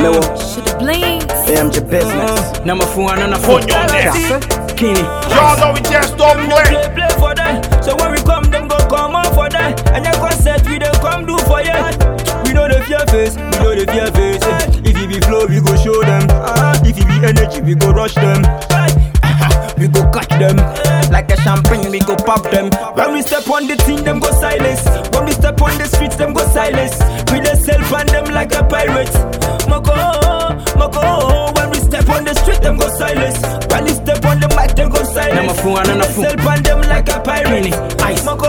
Shoulda blinked. AMG business. Number 4 and a phone. Kenny. Y'all know we just don't play. Play for them. So when we come, them go come out for them. And your concert we don't come do for you. We know the fear face, we know the fear face. If it be flow, we go show them. If it be energy, we go rush them. We go catch them. Like a champagne, we go pop them. When we step on the team, them go silence. When we step on the streets, them go silence. We dey self and them like a pirate. Moko, moko. When we step on the street, them go silence. When we step on the mic, them go silence. Number 4 and a phone. Self and them like a pirate. Ice. Moko,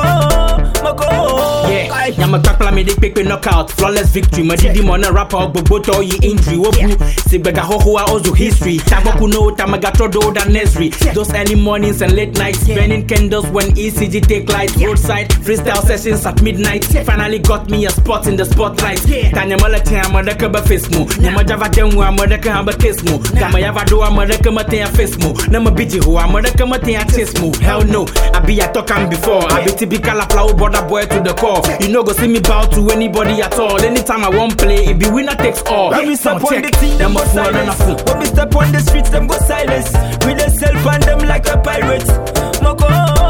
moko. Yeah, Yama Kakla made it pick knockout, flawless victory. Madidi Mona rapper, Boboto, ye injury. Wobu, Sibega Hohoa, also history. Tabaku no, Tamagatrodo, than Nesri. Those early mornings and late nights, burning candles when ECG take lights. Roadside, freestyle sessions at midnight. Finally got me a spot in the spotlight. Tanya Malati, I'm a Dekaba Fismo. Namajava Demu, I'm a Dekaba Kismo. Tamayavado, I'm a Dekamatea Fismo. Nama Biji, who I'm a Dekamatea Tismo. Hell no, I be a talking before. I be typical a flower border boy to the core. You know, go see me bow to anybody at all. Anytime I won't play, it be winner takes all. When we step on the team, them go silence. When we step on the streets, them go silence. We dey self and them like a pirate. Moko,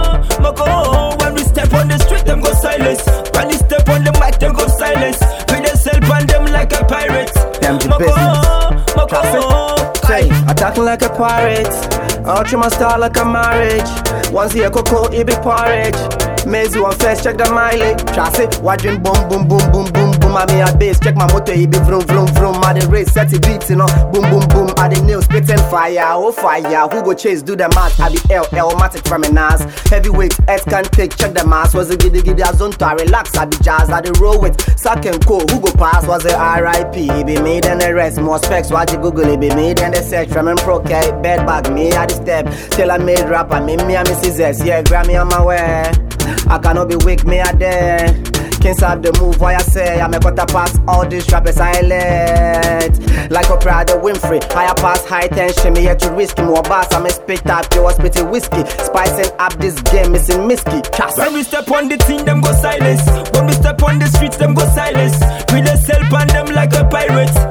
moko. When we step on the street, them go silence. When we step on the mic, them go silence. We dey self and them like a pirate. AMG business. Moko, Say, attacking like a pirate. Ultra my style like a marriage. Once here cocoa, it be porridge. Maze you on first, check the mileage. Trust it, watching boom, boom, boom, boom, boom, boom. I me a bass, check my motor, it be vroom, vroom, vroom. I the race, set the beats, you know. Boom, boom, boom. I the nails, spitting fire, oh fire. Who go chase, do the math? I be L-matic from an ass. Heavyweight, X can take, check the mass. Was a giddy giddy, I zone to relax. I be jazz, I the roll with. Sack and co, who go pass? Was a R.I.P. It be made and the rest. More specs, watch you Google, it be made and the search. From and pro, bed bag, me at the step. Till I made rapper, me and Mrs. S. Yeah, Grammy on my way. I cannot be weak, me a there. Can't stop the move, why I say I'm a quarter past all these rappers silent. Like a Prada Winfrey, higher pass, high tension, me here to risk more bass. I'm a spit up, pure spitty whiskey. Spicing up this game, missing misky. when we step on the team, them go silence. When we step on the streets, them go silence. We dey self and them like a pirate.